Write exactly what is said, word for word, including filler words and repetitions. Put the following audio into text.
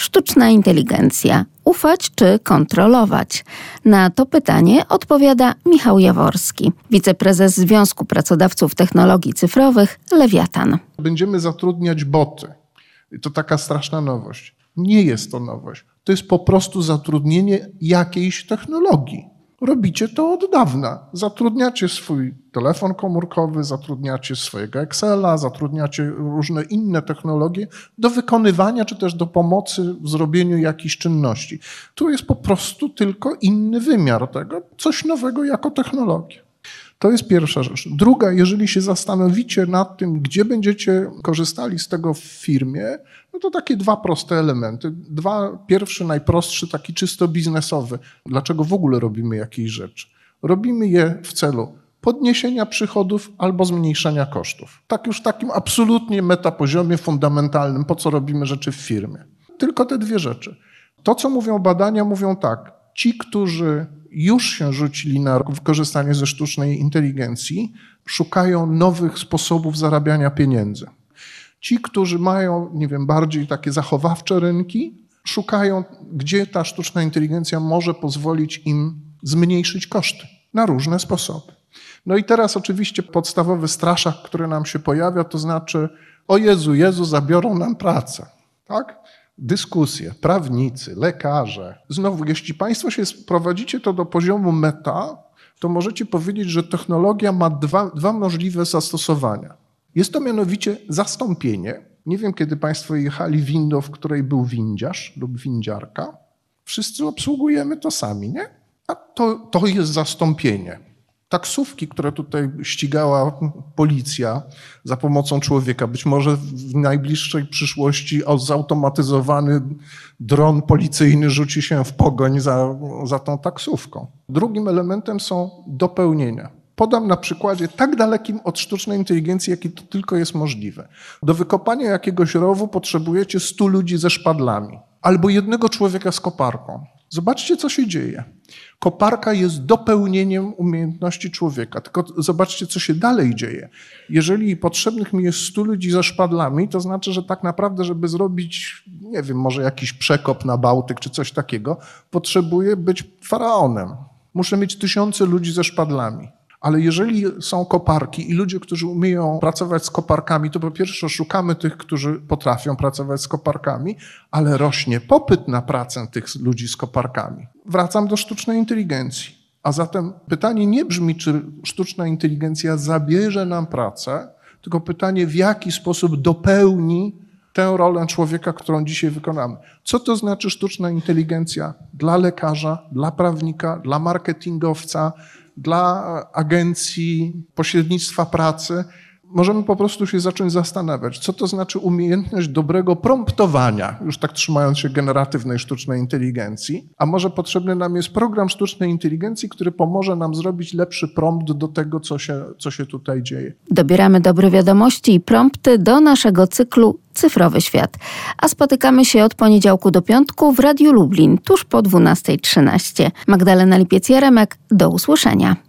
Sztuczna inteligencja. Ufać czy kontrolować? Na to pytanie odpowiada Michał Jaworski, wiceprezes Związku Pracodawców Technologii Cyfrowych Lewiatan. Będziemy zatrudniać boty. To taka straszna nowość. Nie jest to nowość. To jest po prostu zatrudnienie jakiejś technologii. Robicie to od dawna. Zatrudniacie swój telefon komórkowy, zatrudniacie swojego Excela, zatrudniacie różne inne technologie do wykonywania czy też do pomocy w zrobieniu jakichś czynności. Tu jest po prostu tylko inny wymiar tego, coś nowego jako technologia. To jest pierwsza rzecz. Druga, jeżeli się zastanowicie nad tym, gdzie będziecie korzystali z tego w firmie, no to takie dwa proste elementy. Dwa, pierwszy, najprostszy, taki czysto biznesowy. Dlaczego w ogóle robimy jakieś rzeczy? Robimy je w celu podniesienia przychodów albo zmniejszenia kosztów. Tak już takim absolutnie metapoziomie fundamentalnym, po co robimy rzeczy w firmie. Tylko te dwie rzeczy. To, co mówią badania, mówią tak. Ci, którzy już się rzucili na korzystanie ze sztucznej inteligencji, szukają nowych sposobów zarabiania pieniędzy. Ci, którzy mają, nie wiem, bardziej takie zachowawcze rynki, szukają, gdzie ta sztuczna inteligencja może pozwolić im zmniejszyć koszty na różne sposoby. No i teraz oczywiście podstawowy straszak, który nam się pojawia, to znaczy, o Jezu, Jezu, zabiorą nam pracę, tak? Dyskusje, prawnicy, lekarze. Znowu, jeśli Państwo się sprowadzicie to do poziomu meta, to możecie powiedzieć, że technologia ma dwa, dwa możliwe zastosowania. Jest to mianowicie zastąpienie. Nie wiem, kiedy Państwo jechali windą, w której był windziarz lub windziarka. Wszyscy obsługujemy to sami, nie? A to, to jest zastąpienie. Taksówki, które tutaj ścigała policja za pomocą człowieka. Być może w najbliższej przyszłości zautomatyzowany dron policyjny rzuci się w pogoń za, za tą taksówką. Drugim elementem są dopełnienia. Podam na przykładzie tak dalekim od sztucznej inteligencji, jaki to tylko jest możliwe. Do wykopania jakiegoś rowu potrzebujecie stu ludzi ze szpadlami albo jednego człowieka z koparką. Zobaczcie, co się dzieje. Koparka jest dopełnieniem umiejętności człowieka. Tylko zobaczcie, co się dalej dzieje. Jeżeli potrzebnych mi jest stu ludzi ze szpadlami, to znaczy, że tak naprawdę, żeby zrobić, nie wiem, może jakiś przekop na Bałtyk czy coś takiego, potrzebuję być faraonem. Muszę mieć tysiące ludzi ze szpadlami. Ale jeżeli są koparki i ludzie, którzy umieją pracować z koparkami, to po pierwsze szukamy tych, którzy potrafią pracować z koparkami, ale rośnie popyt na pracę tych ludzi z koparkami. Wracam do sztucznej inteligencji. A zatem pytanie nie brzmi, czy sztuczna inteligencja zabierze nam pracę, tylko pytanie, w jaki sposób dopełni tę rolę człowieka, którą dzisiaj wykonamy. Co to znaczy sztuczna inteligencja dla lekarza, dla prawnika, dla marketingowca, dla agencji pośrednictwa pracy? Możemy po prostu się zacząć zastanawiać, co to znaczy umiejętność dobrego promptowania, już tak trzymając się generatywnej sztucznej inteligencji, a może potrzebny nam jest program sztucznej inteligencji, który pomoże nam zrobić lepszy prompt do tego, co się, co się tutaj dzieje. Dobieramy dobre wiadomości i prompty do naszego cyklu Cyfrowy Świat. A spotykamy się od poniedziałku do piątku w Radiu Lublin, tuż po dwunasta trzynaście. Magdalena Lipiec-Jaremek, do usłyszenia.